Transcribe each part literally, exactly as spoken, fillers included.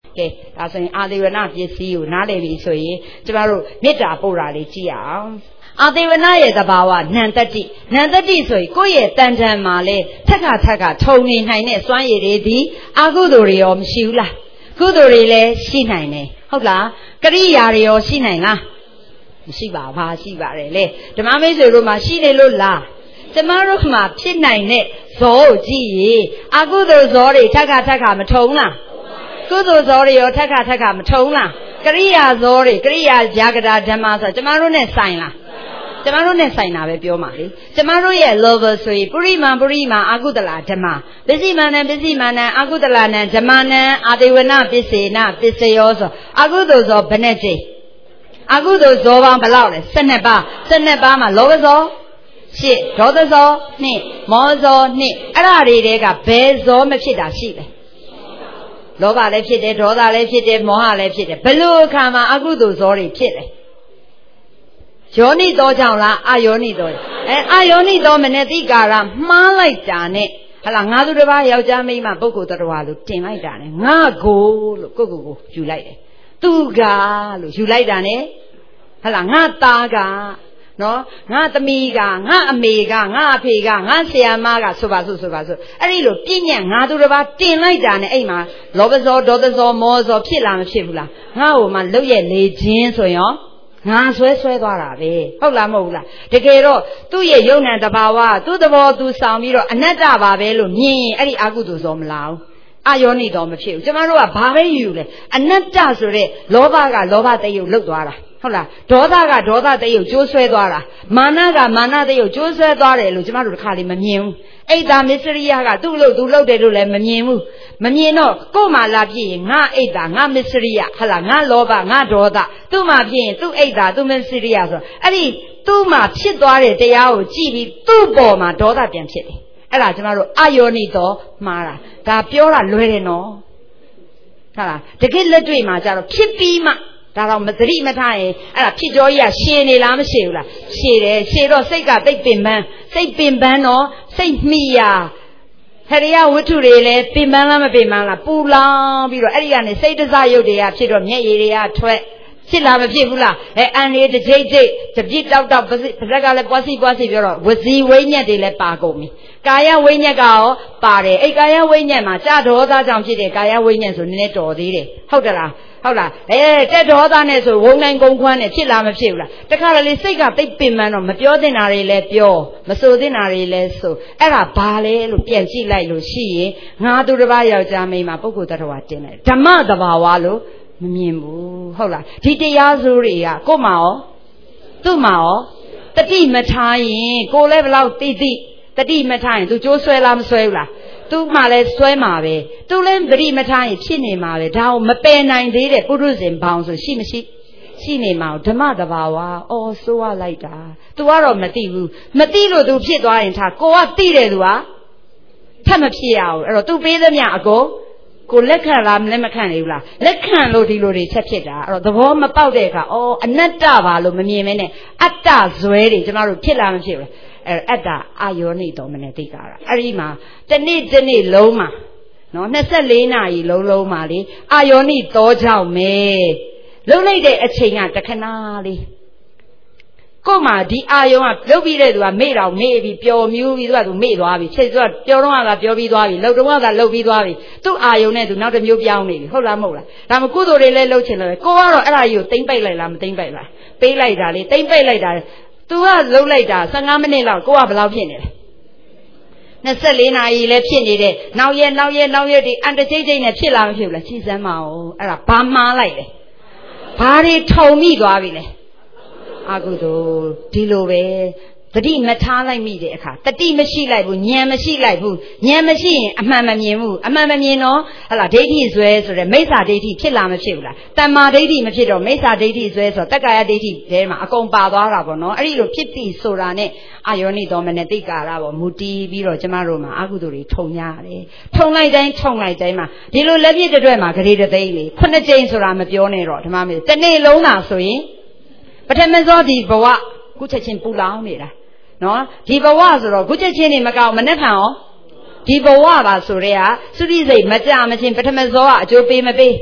ကဲဒါဆိုရင်အာသေဝနာပစ္စည်းကိုနားလည်ပြီဆိုရင်ကျမတို့မေတ္တာပို့တာလေးကြည့်အောင်အာသေဝနာရဲ့သဘာဝနန္တတိနန္တတိဆိုရင်ကိုယ့်ရဲ့တန်တန်မှာလေထက်ခါထက်ခါထုံနေနိုင်တဲ့စွမ်းရည်တွေဒီအကုသိုလ်တွေရောမရှိဘူးလားကုသိုလ်တွေလည်းရှိနိုင်တယ်ဟုတ်လားကရိယာတွေရောရှိနိုင်လားမရှိပါဘာရှိပါတယ်လေဓမ္မမိတ်ဆွေတို့မှာရှိနေလို့လားကျမတို့မှာဖြစ်နိုင်တဲ့ဇောကိုကြည့်ရင်အကုသိုလ်ဇောတွေထက်ခါထက်ခါမထုံလားကုသိုလ်ဇောတွေရောထက်ခါထက်ခါမထုံလားကရိယာဇောတွေကရိယာဇာကတာဓမ္မဆိုကျမတို့နဲ့ဆိုင်လားကျမတို့နဲ့ဆိုင်တာပဲပြောမှာလေကျမတို့ရဲ့ level ဆိုရင်ပုရိမာပုရိမာအကုသလဓမ္မပစ္စည်းမာနံပစ္စည်းမာနံအကုသလနံဓမ္မနံအာတေဝနပစ္စေနပစ္စယောဆိုအကုသိုလ်ဇောဘယ်နဲ့ကြိအကုသိုလ်ဇောပေါင်းဘယ်လောက်လဲ၁၂ပါး၁၂ပါးမှာလောဘဇောရှစ်ဒေါသဇောနှစ်မောဇောနှစ်အဲ့ဒါတွေတဲကဘယ်ဇောမဖြစ်တာရှိလဲလောဘလည်းဖြစ်တယ်ဒေါသလည်းဖြစ်တယ်မောဟလည်းဖြစ်တယ်ဘယ်လိုအခါမှာအကုသိုလ်ဇောတွေဖြစ်လဲယောနိသောကြောင့်လားအာယောနိသောအဲအာယောနိသောမနတိကာရမှားလိုက်တာနဲ့ဟလာငါသူတစ်ပါးယောက်ျားမိန်းမပုဂ္ဂိုလ်တော်လို့တင်လိုက်တာနဲ့ငါကိုလို့ကိုကိုကိုယူလိုက်တယ်သူကလို့ယူလိုက်တာနဲ့ဟလာငါသားကနော်ငါသမီးကငါအမေကငါအဖေကငါဆရာမကဆိုပါစို့ဆိုပါစို့အဲ့ဒီလိုပြည့်ညက်ငါသူတစ်ပါးတင်လိုက်တာနဲ့အဲ့မှာလောဘဇောဒေါသဇောမောဇောဖြစ်လာမဖြစ်ဘူးလားငါ့ဟိုမှာလုတ်ရဲ့လေခြင်းဆိုရင်ငါဆွဲဆွဲသွားတာပဲဟုတ်လားမဟုတ်ဘူးလားတကယ်တော့သူ့ရဲ့ယုံနံတဘာဝသူ့သဘောသူဆောင်ပြီးတော့အနတ္တပါပဲလို့မြင်ရင်အဲ့ဒီအကုသိုလ်ဇောမလာဘူးအာယောနိတော်မဖြစ်ဘူးကျမတို့ကဘာပဲယူလဲအနတ္တဆိုတဲ့လောဘကလောဘတယုတ်လုတ်သွားတာဟုတ်လားဒေါသကဒေါသတယုတ်ကျိုးဆွဲသွားတာမာနကမာနတယုတ်ကျိုးဆွဲသွားတယ်လို့ကျမတို့တစ်ခါလေးမမြင်ဘူးအိတ်တာမစ္စရိယကသူ့လို့သူလုတ်တယ်လို့လည်းမမြင်ဘူးမမြင်တော့ကို့မှာလာဖြစ်ရင်ငါအိတ်တာငါမစ္စရိယဟလာငါလောဘငါဒေါသသူ့မှာဖြစ်ရင်သူ့အိတ်တာသူ့မစ္စရိယဆိုအဲ့ဒီသူ့မှာဖြစ်သွားတဲ့တရားကိုကြည့်ပြီးသူ့ပေါ်မှာဒေါသပြန်ဖြစ်တယ်အဲ့ဒါကျမတို့အာယောနိတော်မှားတာဒါပြောတာလွယ်တယ်နော်ဟုတ်လားတကယ်လက်တွေ့မှာကျတော့ဖြစ်ပြီးမှဒါတော့မသတိမထားရင်အဲ့ဒါဖြစ်ကြောကြီးကရှည်နေလားမရှည်ဘူးလားရှည်တယ်ရှည်တော့စိတ်ကသိပ်ပင်ပန်းစိတ်ပင်ပန်းတော့စိတ်မှီရာဟရိယဝတ္ထုတွေလည်းပင်ပန်းလားမပင်ပန်းလားပူလောင်ပြီးတော့အဲ့ဒီကနေစိတ်တစရုပ်တွေကဖြစ်တော့မျက်ရည်တွေကထွက်ဖြစ်လားမဖြစ်ဘူးလားအဲအန်လေးတစ်ကြိတ်ကြိတ်တပြစ်တောက်တောက်ပါးစက်ကလည်းပွားစီပွားစီပြောတော့ဝစီဝိညက်တွေလည်းပါကုန်ပြီကာယဝိညက်ကရောပါတယ်အဲ့ကာယဝိညက်မှာကြာဒေါသကြောင့်ဖြစ်တဲ့ကာယဝိညက်ဆိုနည်းနည်းတော်သေးတယ်ဟုတ်တယ်လားဟုတ်လားအဲတက်ဒေါသနဲ့ဆိုဝုံနိုင်ကုန်ခွန်းနဲ့ဖြစ်လားမဖြစ်ဘူးလားတခါလေစိတ်ကသိပ်ပင်ပန်းတော့မပြောသင့်တာတွေလည်းပြောမဆိုသင့်တာတွေလည်းဆိုအဲ့ဒါဘာလဲလို့ပြန်ကြည့်လိုက်လို့ရှိရင်ငါသူတစ်ပါးယောက်ျားမိန်းမပုဂ္ဂိုလ်တ attva တင်လိုက်ဓမ္မတဘာဝလို့မမြင်ဘူးဟုတ်လားဒီတရားစုတွေကကို့မှာရောသူ့မှာရောတတိမထားရင်ကိုလည်းဘလောက်တိတိတတိမထားရင်သူကြိုးဆွဲလားမဆွဲဘူးလားသူ့မှာလည်းဆွဲမှာပဲသူလည်းတတိမထားရင်ဖြစ်နေမှာပဲဒါကိုမပယ်နိုင်သေးတဲ့ပုရုဇဉ်ဘောင်ဆိုရှိမရှိရှိနေမှာဓမ္မတဘာဝအော်ဆိုးရလိုက်တာ तू ကတော့မသိဘူးမသိလို့ तू ဖြစ်သွားရင်ထားကိုကသိတယ် तू ဟာထပ်မဖြစ်ရဘူးအဲ့တော့ तू ပေးသမျှအကုန်ကိုလက်ခံလားလက်မခံနေဘူးလားလက်ခံလို့ဒီလိုတွေချက်ဖြစ်တာအဲ့တော့သဘောမပေါက်တဲ့အခါအော်အနတ္တပါလို့မမြင်မဲနဲ့အတ္တဇွဲတွေကျမတို့ဖြစ်လားမဖြစ်ဘူးအဲ့အတ္တအာယောနိတော်မနတိကာရအဲ့ဒီမှာတနေ့တနေ့လုံးမှာနော်နှစ်ဆယ့်လေးနာရီလုံးလုံးမှာလေအာယောနိတော်ကြောင့်မဲလုံးလိုက်တဲ့အချိန်ကတခဏလေးကို့မှာဒီအာယုံကလုတ်ပြီးတဲ့သူကမေ့တော့မေ့ပြီးပျော်မြူးပြီးသူကသူမေ့သွားပြီချိန်သူကပျော်တော့ကပျော်ပြီးသွားပြီလှုပ်တော့ကလှုပ်ပြီးသွားပြီသူ့အာယုံနဲ့သူနောက်တစ်မျိုးပြောင်းနေပြီဟုတ်လားမဟုတ်လားဒါမှကုသိုလ်တွေလည်းလှုပ်ချင်လို့ကိုကတော့အဲ့ဒါကြီးကိုတိမ့်ပိတ်လိုက်လားမတိမ့်ပိတ်လားပေးလိုက်တာလေတိမ့်ပိတ်လိုက်တာသူကလှုပ်လိုက်တာဆယ့်ငါးမိနစ်လောက်ကိုကဘယ်လောက်ဖြစ်နေလဲနှစ်ဆယ့်လေးနာရီလည်းဖြစ်နေတဲ့နောက်ရက်နောက်ရက်နောက်ရက်ဒီအန်တချိတ်ချိတ်နဲ့ဖြစ်လာမဖြစ်ဘူးလားချိန်စမ်းမအောင်အဲ့ဒါဘာမှားလိုက်လဲဘာတွေထုံမိသွားပြီလဲအကုသိုလ်ဒီလိုပဲတတိမထားလိုက်မိတဲ့အခါတတိမရှိလိုက်ဘူးဉာဏ်မရှိလိုက်ဘူးဉာဏ်မရှိရင်အမှန်မမြင်ဘူးအမှန်မမြင်တော့ဟလာဒိဋ္ဌိဇွဲဆိုတဲ့မိစ္ဆာဒိဋ္ဌိဖြစ်လာမဖြစ်ဘူးလားတမ္မာဒိဋ္ဌိမဖြစ်တော့မိစ္ဆာဒိဋ္ဌိဇွဲဆိုတက္ကာယဒိဋ္ဌိထဲမှာအကုန်ပါသွားတာပေါ့နော်အဲ့ဒီလိုဖြစ်ပြီဆိုတာနဲ့အာယောနိတော်မနတိကာရပေါ့မူတည်ပြီးတော့ကျမတို့မှာအကုသိုလ်တွေထုံရတယ်ထုံလိုက်တိုင်းထုံလိုက်တိုင်းမှာဒီလိုလက်ပြည့်တဲ့မှာဂရေတသိန်းလေခုနှစ်ကြိမ်ဆိုတာမပြောနဲ့တော့ဓမ္မမေတနေ့လုံးသာဆိုရင်ပထမစောဒီဘဝခုချက်ချင်းပူလောင်နေတာနော်ဒီဘဝဆိုတော့ခုချက်ချင်းနေမကောက်မနဲ့ခံရောဒီဘဝပါဆိုတဲ့ဟာသုတိစိတ်မကြမချင်းပထမစောကအကျိုးပေးမပေး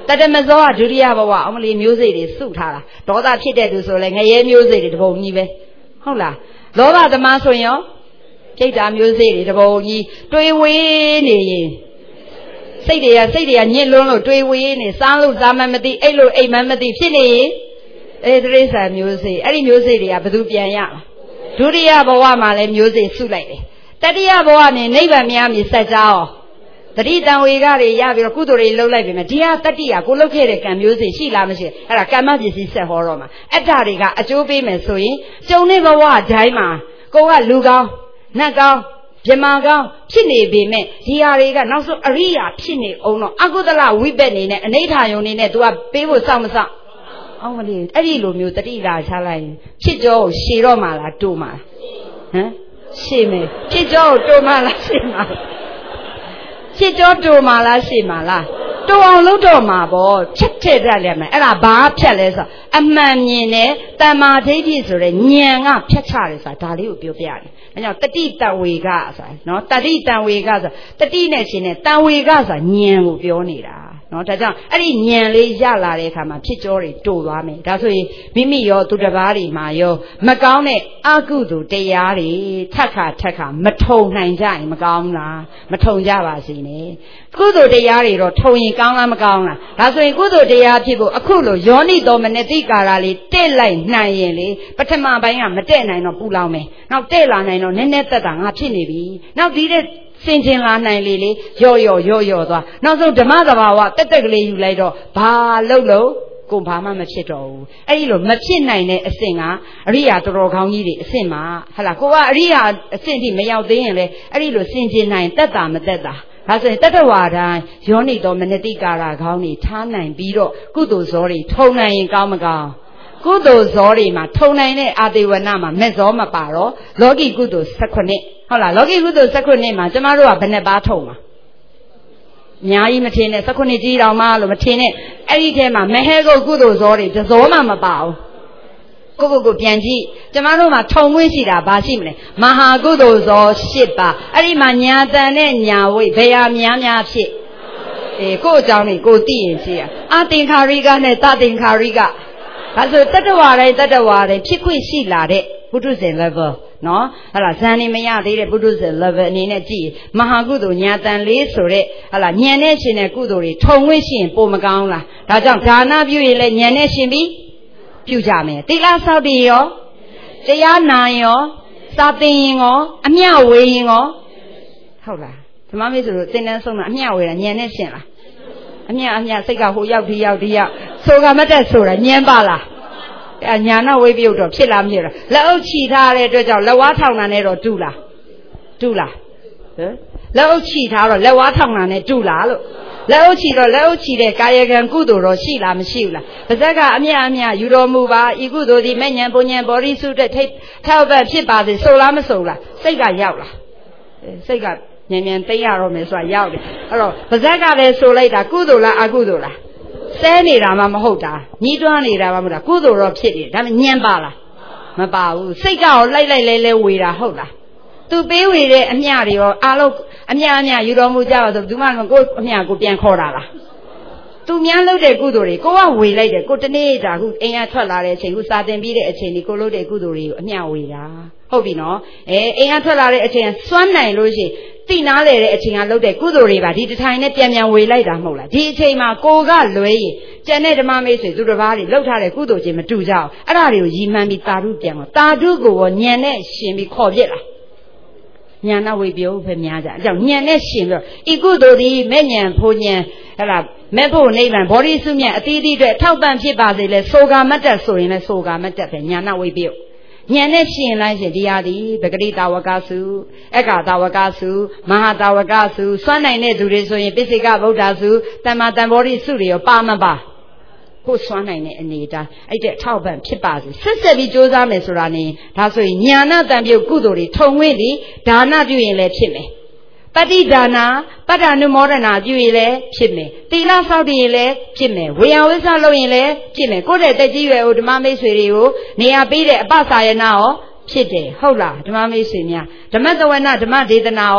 တတမဇောကဒုတိယဘဝအမလီမျိုးစိတ်တွေစုထားတာဒေါသဖြစ်တဲ့သူဆိုလဲငရဲမျိုးစိတ်တွေတပုံကြီးပဲဟုတ်လားလောဘသမားဆိုရင်ပြိတ္တာမျိုးစိတ်တွေတပုံကြီးတွေးဝေးနေရင်စိတ်တွေကစိတ်တွေကညစ်လွန်းလို့တွေးဝေးနေစားလို့စားမှမသိအိတ်လို့အိမ်မှမသိဖြစ်နေရင်အဲတိရစ္ဆာန်မျိုးစိတ်အဲ့ဒီမျိုးစိတ်တွေကဘယ်သူပြန်ရမလဲဒုတိယဘဝမှာလည်းမျိုးစိတ်စုလိုက်တယ်တတိယဘဝနဲ့နိဗ္ဗာန်မြတ်မြတ်စัจ जा ဩတတိတံဝေကတွေရပြီးတော့ကုသိုလ်တွေလှုပ်လိုက်ပြီမယ်ဒီဟာတတိယကိုလှုပ်ခဲ့တဲ့ကံမျိုးစိတ်ရှိလားမရှိအဲ့ဒါကမ္မပစ္စည်းဆက်ဟောတော့မှာအတ္တတွေကအကျိုးပေးမယ်ဆိုရင်ကျုံတဲ့ဘဝတိုင်းမှာကိုကလူကောင်းနတ်ကောင်းဗြဟ္မာကောင်းဖြစ်နေပေမဲ့ဒီဟာတွေကနောက်ဆုံးအရိယာဖြစ်နေအောင်တော့အကုသလဝိပက်နေနဲ့အနိဋ္ဌာယုံနေနဲ့ तू ကပေးဖို့စောင့်မစောင့်အောင်မလေးအဲ့ဒီလိုမျိုးတတိလာချလိုက်ရင်ဖြစ်ကြောကိုရှည်တော့မှလားတိုးမှလားဟမ်ရှည်မယ်ဖြစ်ကြောကိုတိုးမှလားရှည်မှလားဖြစ်ကြောတိုးမှလားရှည်မှလားတိုးအောင်လုပ်တော့မှာပေါ့ဖြတ်ထည့်တတ်လည်းမယ်အဲ့ဒါဘာဖြတ်လဲဆိုအမှန်မြင်တဲ့တမ္မာဒိဋ္ဌိဆိုတဲ့ဉာဏ်ကဖြတ်ချတယ်ဆိုတာဒါလေးကိုပြောပြရတယ်။အဲကြောင့်တတိတဝေကဆိုတာနော်တတိတဝေကဆိုတတိနဲ့ရှင်နဲ့တဝေကဆိုတာဉာဏ်ကိုပြောနေတာနော်ဒါကြောင့်အဲ့ဒီဉာဏ်လေးရလာတဲ့အခါမှာဖြစ်ကြောတွေတိုးသွားမယ်ဒါဆိုရင်မိမိရောသူတစ်ပါးတွေမှာရောမကောင်းတဲ့အကုသိုလ်တရားတွေထက်ခါထက်ခါမထုံနိုင်ကြရင်မကောင်းလားမထုံကြပါစေနဲ့ကုသိုလ်တရားတွေတော့ထုံရင်ကောင်းလားမကောင်းလားဒါဆိုရင်ကုသိုလ်တရားဖြစ်ဖို့အခုလိုယောနိတော်မနတိကာရလေးတက်လိုက်နိုင်ရင်လေပထမပိုင်းကမတက်နိုင်တော့ပူလောင်မယ်နောက်တက်လာနိုင်တော့နည်းနည်းသက်တာငါဖြစ်နေပြီနောက်ဒီတဲ့စင်ကျင်လာနိုင်လေလေရော့ရော့ရော့ရော့သွားနောက်ဆုံးဓမ္မသဘာဝတက်တက်ကလေးယူလိုက်တော့ဘာလို့လို့ကိုဘာမှမဖြစ်တော့ဘူးအဲ့ဒီလိုမဖြစ်နိုင်တဲ့အဆင့်ကအရိယာတော်တော်ကောင်းကြီးတွေအဆင့်မှာဟလာကိုကအရိယာအဆင့်ထိမရောက်သေးရင်လေအဲ့ဒီလိုစင်ကျင်နိုင်တက်တာမတက်တာဒါဆိုရင်တတ္တဝါတိုင်းယောနိတော်မနတိကာရခေါင်းတွေထားနိုင်ပြီးတော့ကုသိုလ်ဇောတွေထုံနိုင်ရင်ကောင်းမကောင်းကုသိုလ်ဇောတွေမှာထုံနိုင်တဲ့အာတေဝနမှာမဲ့ဇောမပါတော့လောကီကုသိုလ်၁၈နှစ်ဟုတ်လားလောကီကုသိုလ်၁၈နှစ်မှာကျမတို့ကဘယ်နှစ်ပါးထုံမှာအများကြီးမထင်နဲ့၁၈နှစ်ကြီးတောင်မှလို့မထင်နဲ့အဲ့ဒီထဲမှာမဟဲကုတ်ကုသိုလ်ဇောတွေတဇောမှမပါဘူးကိုကိုကိုပြန်ကြည့်ကျမတို့မှာထုံခွင့်ရှိတာဘာရှိမလဲမဟာကုသိုလ်ဇော၈ပါးအဲ့ဒီမှာညာတန်နဲ့ညာဝိဘယ်ဟာများများဖြစ်အေးကို့အကြောင်းนี่ကိုသိရင်ရှိရအသင်္ခါရိကနဲ့တသင်္ခါရိကဒါဆိုတတ္တဝါတိုင်းတတ္တဝါတိုင်းဖြစ်ခွင့်ရှိလာတဲ့ပုထုဇဉ် level နော်ဟလာဇန်နေမရသေးတဲ့ပုထုဇဉ် level အနေနဲ့ကြည့်မဟာကုသိုလ်ညာတန်လေးဆိုတဲ့ဟလာညံနဲ့ရှင်တဲ့ကုသိုလ်တွေထုံခွင့်ရှိရင်ပိုမကောင်းလားဒါကြောင့်ဒါနပြုရင်လည်းညံနဲ့ရှင်ပြီးပြုကြမယ်သီလဆောက်တည်ရောတရားနာရောစာသင်ရင်ရောအမျှဝေရင်ရောဟုတ်လားဓမ္မမေဆိုလို့သင်တန်းဆုံးတာအမျှဝေတာညံနဲ့ရှင်လားအမျှအမျှစိတ်ကဟိုရောက်ဒီရောက်ဒီရောက်ဆိုကမတ်တက်ဆိုတာညံပါလားအဲညာနာဝိပယုတ်တော့ဖြစ်လားမဖြစ်လားလက်အုပ်ချီထားတဲ့အတွက်ကြောင့်လက်ဝါးထောင်တာနဲ့တော့တူလားတူလားဟမ်လက်အုပ်ချီထားတော့လက်ဝါးထောင်တာနဲ့တူလားလို့လက်အုပ်ချီတော့လက်အုပ်ချီတဲ့ကာယကံကုသိုလ်တော့ရှိလားမရှိဘူးလားပါဇက်ကအမြအမြယူတော်မူပါဤကုသိုလ်ဒီမဲ့ဉဏ်ပုံဉဏ်ဘောဓိစုတဲ့ထိတ်ထောက်ပတ်ဖြစ်ပါစေဆိုလားမဆိုလားစိတ်ကရောက်လားစိတ်ကဉာဏ်ဉာဏ်သိရတော့မယ်ဆိုတာရောက်တယ်အဲ့တော့ပါဇက်ကလည်းဆိုလိုက်တာကုသိုလ်လားအကုသိုလ်လားဆဲနေတာမှမဟုတ်တာညှိတွန်းနေတာမှမဟုတ်တာကုသိုလ်တော့ဖြစ်တယ်ဒါပေမဲ့ညံပါလားမပါဘူးစိတ်ကရောလိုက်လိုက်လဲလဲဝေတာဟုတ်လားသူပေးဝေတဲ့အမျှတွေရောအားလုံးအမျှအမျှယူတော်မူကြပါဆိုသူမှကိုအမျှကိုပြန်ခေါ်တာလားသူများလုပ်တဲ့ကုသိုလ်တွေကိုကဝေလိုက်တယ်ကိုတနေ့တာခုအိမ်ကထွက်လာတဲ့အချိန်ခုစာသင်ပြီးတဲ့အချိန်ဒီကိုလုပ်တဲ့ကုသိုလ်တွေကိုအမျှဝေတာဟုတ်ပြီနော်အဲအိမ်ကထွက်လာတဲ့အချိန်စွမ်းနိုင်လို့ရှိရင်တိနာလေတဲ့အချိန်ကလုပ်တဲ့ကုသိုလ်တွေပါဒီတထိုင်နဲ့ပြန်ပြန်ဝေလိုက်တာမဟုတ်လားဒီအချိန်မှာကိုကလွဲရင်ကျန်တဲ့ဓမ္မမိတ်ဆွေသူတစ်ပါးတွေလှုပ်ထားတဲ့ကုသိုလ်ချင်းမတူကြအောင်အဲ့ဒါတွေကိုရည်မှန်းပြီးတာဓုပြန်တော့တာဓုကိုရောညံနဲ့ရှင်ပြီးခေါ်ပြစ်လာညာနာဝိပယုတ်ပဲများကြအကြောင်းညံနဲ့ရှင်ပြီးတော့ဤကုသိုလ်ဒီမဲ့ညံဖို့ညံဟဲ့လားမဲ့ဖို့နိဗ္ဗာန်ဘောဓိစုမြတ်အတိအသီးအတွက်ထောက်ပံ့ဖြစ်ပါစေလဲဆိုကာမတ္တဆိုရင်လဲဆိုကာမတ္တပဲညာနာဝိပယုတ်ညံနဲ့ရှင်လိုက်ရှင်ဒီဟာဒီပဂတိတာဝကစုအက္ခတာဝကစုမဟာတာဝကစုစွမ်းနိုင်တဲ့သူတွေဆိုရင်ပိစိကဗုဒ္ဓစုတမ္မာတံဘောဓိစုတွေရောပါမပါကိုစွမ်းနိုင်တဲ့အနေအတိုင်းအဲ့တဲ့ထောက်ပံ့ဖြစ်ပါစေဆက်ဆက်ပြီးကြိုးစားမယ်ဆိုတာနေဒါဆိုရင်ညာနာတံပြုတ်ကုသိုလ်တွေထုံဝင့်ပြီးဒါနပြုရင်လည်းဖြစ်မယ်ပฏิဒါနာပတ္တနုမောဒနာပြုရင်လည်းဖြစ်မယ်သီလဆောက်တည်ရင်လည်းဖြစ်မယ်ဝေယဝိဆလုပ်ရင်လည်းဖြစ်မယ်ကိုယ့်တဲ့တက်ကြီးရွယ်ကိုဓမ္မမိတ်ဆွေတွေကိုနေရာပေးတဲ့အပ္ပစာယနာရောဖြစ်တယ်ဟုတ်လားဓမ္မမိတ်ဆွေများဓမ္မသဝနာဓမ္မဒေသနာရော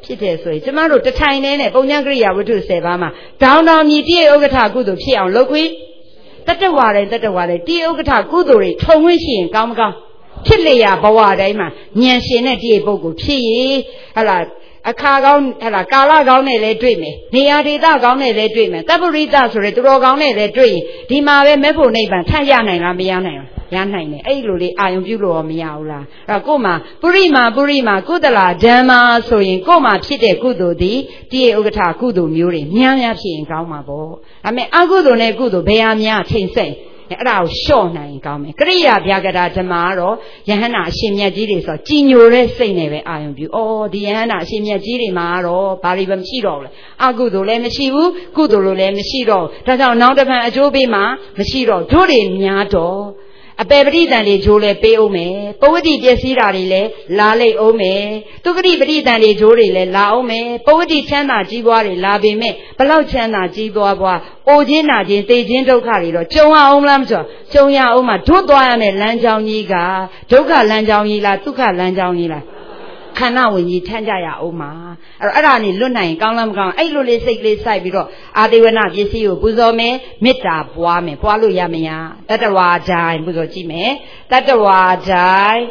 ဖြစ်တယ်ဆိုရင်ကျမတို့တထိုင်နေနဲ့ပုံညာကရိယာဝတ္ထုဆယ်ပါးမှာဒေါင်တောင်မြည်တည့်ဥက္ကဋ္ဌကုသိုလ်ဖြစ်အောင်လုပ်ခွင့်တတ္တဝါတိုင်းတတ္တဝါတိုင်းတည့်ဥက္ကဋ္ဌကုသိုလ်တွေထုံခွင့်ရှိရင်ကောင်းမကောင်းဖြစ်လေရဘဝတိုင်းမှာဉာဏ်ရှင်တဲ့တည့်ပုဂ္ဂိုလ်ဖြစ်ရင်ဟဲ့လားအခါကောင်းဟဲ့လားကာလကောင်းနဲ့လည်းတွေ့မယ်နေရာဒေသကောင်းနဲ့လည်းတွေ့မယ်တပ္ပရိသဆိုရယ်သူတော်ကောင်းနဲ့လည်းတွေ့ရင်ဒီမှာပဲမဲ့ဖို့နိဗ္ဗာန်ထရနိုင်လားမရနိုင်ဘူးရနိုင်တယ်အဲ့လိုလေးအာယုံပြုလို့ရောမရဘူးလားအဲ့တော့ကို့မှာပုရိမာပုရိမာကုသလာဓမ္မာဆိုရင်ကို့မှာဖြစ်တဲ့ကုသိုလ်သည်တည့်ဥက္ကဋ္ဌကုသိုလ်မျိုးတွေများများဖြစ်ရင်ကောင်းမှာပေါ့ဒါပေမဲ့အကုသိုလ်နဲ့ကုသိုလ်ဘယ်ဟာများချိန်ဆက်အဲ့ဒါကိုလျှော့နိုင်ကောင်းမယ်ကရိယာဗျာကတာဓမ္မာကတော့ယဟန္တာအရှင်မြတ်ကြီးတွေဆိုကြည်ညိုတဲ့စိတ်နဲ့ပဲအာယုံပြုဩဒီယဟန္တာအရှင်မြတ်ကြီးတွေမှာတော့ဘာတွေပဲမရှိတော့ဘူးလေအကုသိုလ်လည်းမရှိဘူးကုသိုလ်လည်းမရှိတော့ဒါကြောင့်နောက်တစ်ဖန်အကျိုးပေးမှမရှိတော့တို့တွေများတော့အပေပရိသန်တွေဂျိုးလဲပေးအောင်မယ်ပဝတိပျက်စီးတာတွေလဲလာလိုက်အောင်မယ်သူကတိပရိသန်တွေဂျိုးတွေလဲလာအောင်မယ်ပဝတိချမ်းသာကြီးပွားတွေလာပေမဲ့ဘလောက်ချမ်းသာကြီးပွားပွားအိုခြင်းနာခြင်းသိခြင်းဒုက္ခတွေတော့ကြုံရအောင်လားမဆိုကြုံရအောင်မှတို့သွားရမယ့်လမ်းကြောင်းကြီးကဒုက္ခလမ်းကြောင်းကြီးလားဒုက္ခလမ်းကြောင်းကြီးလားခန္ဓာဝင်ကြီးထမ်းကြရအောင်မှာအဲ့တော့အဲ့ဒါနေလွတ်နိုင်ကောင်းလားမကောင်းအဲ့လိုလေးစိတ်လေးစိုက်ပြီးတော့အာသေဝနာပစ္စည်းကိုပူဇော်မယ်မေတ္တာပွားမယ်ပွားလို့ရမရတတ္တဝါတိုင်းပူဇော်ကြည့်မယ်တတ္တဝါတိုင်း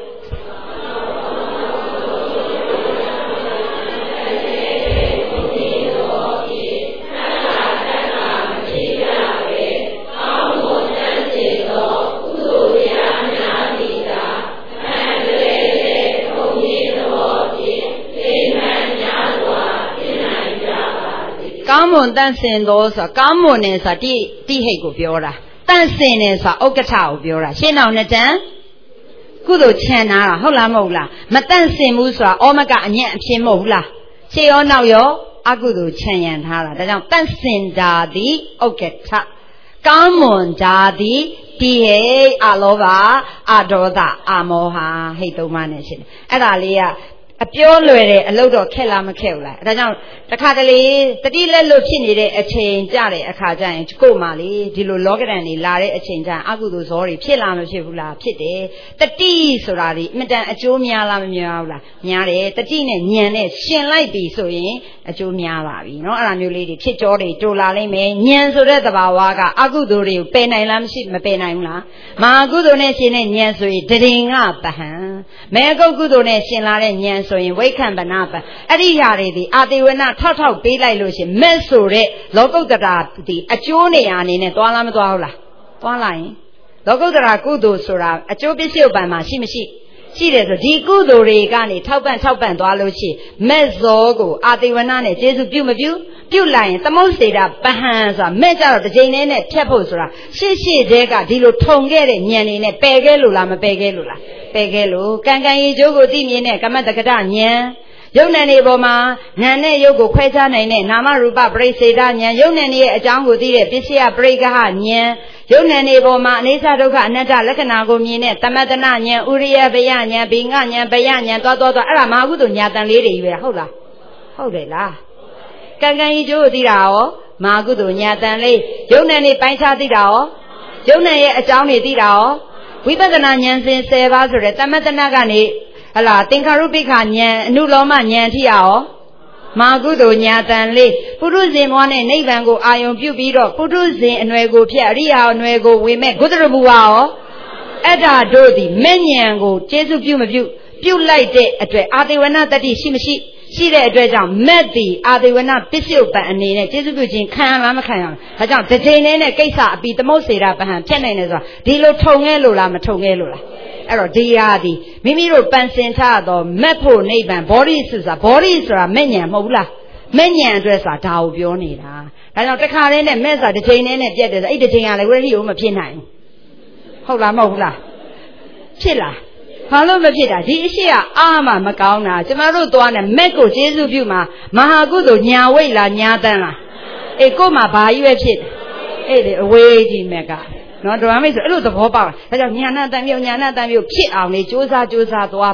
ကောင်းမွန်တန့်စင်သောဆိုကောင်းမွန်နေဆိုတိတိဟိတ်ကိုပြောတာတန့်စင်နေဆိုဥက္ကဋ္ဌကိုပြောတာရှင်းအောင်နဲ့တန်ကုသိုလ်ချမ်းနာတာဟုတ်လားမဟုတ်လားမတန့်စင်ဘူးဆိုတာဩမကအညံ့အဖြစ်မဟုတ်ဘူးလားရှေးရောနောက်ရောအကုသိုလ်ချမ်းရံထားတာဒါကြောင့်တန့်စင်တာသည်ဥက္ကဋ္ဌကောင်းမွန်တာသည်တိဟိတ်အလောဘအဒေါသအမောဟဟိတ်သုံးပါးနဲ့ရှင်းတယ်အဲ့ဒါလေးကအပြောလွယ်တယ်အလုပ်တော့ခက်လားမခက်ဘူးလားဒါကြောင့်တခါတလေတတိလက်လွတ်ဖြစ်နေတဲ့အချိန်ကြတဲ့အခါကျရင်ကို့မှာလေဒီလိုလောကဓာတ်တွေလာတဲ့အချိန်ကျရင်အကုသိုလ်ဇောတွေဖြစ်လားမဖြစ်ဘူးလားဖြစ်တယ်တတိဆိုတာဒီအမြဲတမ်းအကျိုးများလားမများဘူးလားများတယ်တတိနဲ့ဉာဏ်နဲ့ရှင်လိုက်ပြီဆိုရင်အကျိုးများပါပြီเนาะအဲ့ဒါမျိုးလေးတွေဖြစ်ကြောတွေတိုးလာလိမ့်မယ်ဉာဏ်ဆိုတဲ့သဘာဝကအကုသိုလ်တွေကိုပယ်နိုင်လားမရှိမပယ်နိုင်ဘူးလားမဟာကုသိုလ်နဲ့ရှင်တဲ့ဉာဏ်ဆိုရင်တရင်ကပဟံမေကုတ်ကုသိုလ်နဲ့ရှင်လာတဲ့ဉာဏ်ဆိုရင်ဝိက္ခန္ပနာပအဲ့ဒီຢာတွေဒီအာသေဝနာထောက်ထောက်ပေးလိုက်လို့ရှင်မက်ဆိုတဲ့လောကုတ္တရာဒီအကျိုးနေရာအနေနဲ့သွားလားမသွားဘူးလားသွားလိုက်ရင်လောကုတ္တရာကုသိုလ်ဆိုတာအကျိုးပစ္စည်းဥပ္ပံမှာရှိမရှိရှိတယ်ဆိုဒီကုသိုလ်တွေကနေထောက်ပံ့ထောက်ပံ့သွားလို့ရှိမက်ဇောကိုအာသေဝနာနဲ့ကျေစုပြုမပြုပြုလိုက်ရင်သမုတ်စေတာပဟံဆိုတာမဲ့ကြတော့တစ်ချိန်နဲ့နဲ့ဖြတ်ဖို့ဆိုတာရှေ့ရှေ့တဲကဒီလိုထုံခဲ့တဲ့ညံနေနဲ့ပယ်ခဲ့လို့လားမပယ်ခဲ့လို့လားပယ်ခဲ့လို့ကံကံရေကျိုးကိုသိမြင်တဲ့ကမ္မတက္ကဋညံယုံနဲ့နေပေါ်မှာနာနဲ့ယုတ်ကိုခွဲခြားနိုင်တဲ့နာမရူပပရိစေဒဉာဏ်ယုံနဲ့နေရဲ့အကြောင်းကိုသိတဲ့ပစ္စယပရိက္ခဟဉာဏ်ယုံနဲ့နေပေါ်မှာအနေစာဒုက္ခအနတ္တလက္ခဏာကိုမြင်တဲ့သမတနာဉာဏ်ဥရိယဘယဉာဏ်ဘိငဉာဏ်ဘယဉာဏ်သွားသွားသွားအဲ့ဒါမဟာကုသိုလ်ညာတန်လေးတွေပဲဟုတ်လားဟုတ်တယ်လားကံကံဤကျိုးကိုသိတာရောမဟာကုသိုလ်ညာတန်လေးယုံနဲ့နေပိုင်းခြားသိတာရောယုံနဲ့ရဲ့အကြောင်းတွေသိတာရောဝိပဿနာဉာဏ်စဉ်ဆယ်ပါးဆိုတဲ့သမတနာကနေဟလာသင်္ခါရုပ္ပခဉာဏ်အနုလောမဉာဏ်ထိရောမဟာကုသိုလ်ညာတန်လေးပုထုဇဉ်ဘဝနဲ့နိဗ္ဗာန်ကိုအာယုံပြုပြီးတော့ပုထုဇဉ်အနွယ်ကိုဖြတ်အရိယာအနွယ်ကိုဝင်မဲ့ဂုတ္တရမူဝါရောအဲ့ဒါတို့ဒီမဲ့ဉာဏ်ကိုကျေစုပြုမပြုပြုလိုက်တဲ့အတွက်အာသေဝနာတတိရှိမရှိရှိတဲ့အတွက်ကြောင့်မက်တီအာသေဝနာပစ္စုပန်အနေနဲ့ကျေစုပြုခြင်းခံရလားမခံရဘူးဒါကြောင့်တစ်ချိန်နဲ့ကိစ္စအပြီးသမုတ်စေတာပဟံဖြတ်နိုင်တယ်ဆိုတာဒီလိုထုံခဲ့လို့လားမထုံခဲ့လို့လားအဲ့တော့ဒီဟာဒီမိမိတို့ပန်ဆင်ထားတော့မက်ဖို့နိဗ္ဗာန် body ဆိုတာ body ဆိုတာမဲ့ဉဏ်မဟုတ်ဘူးလားမဲ့ဉဏ်အတွက်ဆိုတာဒါကိုပြောနေတာဒါကြောင့်တစ်ခါတည်းနဲ့မဲ့ဆိုတာတစ်ချိန်နဲ့နဲ့ပြတ်တယ်ဆိုအဲ့တစ်ချိန်ကလည်းဝိရိယကိုမဖြစ်နိုင်ဘူးဟုတ်လားမဟုတ်ဘူးလားဖြစ်လားဘာလို့မဖြစ်တာဒီအရှိကအာမမကောင်းတာကျမတို့သွားနေမက်ကိုကျေးဇူးပြုမှာမဟာကုသိုလ်ညာဝိတ်လားညာတန်းလားအေးကို့မှာဘာကြီးပဲဖြစ်အေးလေအဝေးကြီးမက်ကနော်ဓမ္မမိတ်ဆိုအဲ့လိုသဘောပေါက်တာဒါကြောင့်ညာနာတန်ပြုတ်ညာနာတန်ပြုတ်ဖြစ်အောင်လေစ조사စ조사သွားမှ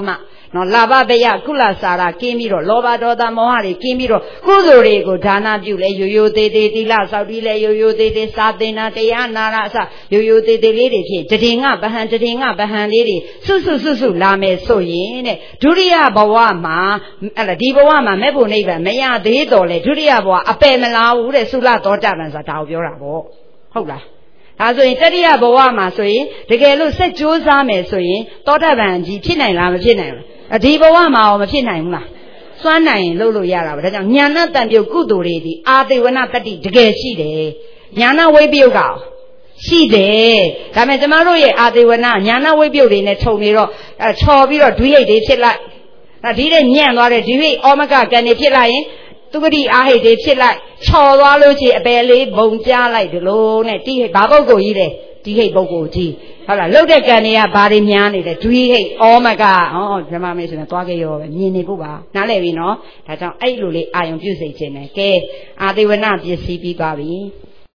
နော်လာဘဘယကုလစာရကင်းပြီးတော့လောဘဒေါသမောဟတွေကင်းပြီးတော့ကုသိုလ်တွေကိုဒါနပြုလဲရိုးရိုးသေးသေးတိလဆောက်ပြီးလဲရိုးရိုးသေးသေးစာသင်တာတရားနာတာအစရိုးရိုးသေးသေးလေးတွေဖြစ်တည်ငါဗဟန်တည်ငါဗဟန်လေးတွေစွတ်စွတ်စွတ်စွတ်လာမယ်ဆိုရင်တဲ့ဒုတိယဘဝမှာအဲ့ဒါဒီဘဝမှာမဲ့ဖို့နိဗ္ဗာန်မရသေးတော့လေဒုတိယဘဝအပယ်မလားဘူးတဲ့သုလသောတာပန်ဆိုတာဒါကိုပြောတာပေါ့ဟုတ်လားဒါဆိုရင်တတိယဘဝမှာဆိုရင်တကယ်လို့စက်ကြိုးစားမယ်ဆိုရင်သောတာပန်ကြီးဖြစ်နိုင်လားမဖြစ်နိုင်ဘူးအဒီဘဝမှာရောမဖြစ်နိုင်ဘူးလားစွမ်းနိုင်ရင်လုပ်လို့ရတာပဲဒါကြောင့်ညာဏတန်ပြုတ်ကုသိုလ်တွေဒီအာသေဝနတတိတကယ်ရှိတယ်ညာဏဝိပယုတ်ကရှိတယ်ဒါပေမဲ့ကျမတို့ရဲ့အာသေဝနညာဏဝိပယုတ်တွေနဲ့ခြုံနေတော့အဲချော်ပြီးတော့ဒွိဟိတ်တွေဖြစ်လိုက်ဒါဒီတဲ့ညံ့သွားတဲ့ဒွိဟိတ်ဩမကကံတွေဖြစ်လိုက်ရင်သူကတိအာဟိတ်တွေဖြစ်လိုက်ချော်သွားလို့ရှိရင်အပယ်လေးဘုံပြလိုက်ဒီလိုနဲ့တိဟိတ်ဘာပုဂ္ဂိုလ်ကြီးလဲဒီဟိတ်ပုဂ္ဂိုလ်ကြီးဟုတ်လားလှုပ်တဲ့ကံတွေကဘာတွေများနေလဲဒွိဟိတ်ဩမကဟောဓမ္မမေဆိုရင်သွားကြရောပဲမြင်နေဖို့ပါနားလည်ပြီနော်ဒါကြောင့်အဲ့လိုလေးအာယုံပြုစိတ်ခြင်းနဲ့ကဲအာသေဝနပစ္စည်းပြီးသွားပြီ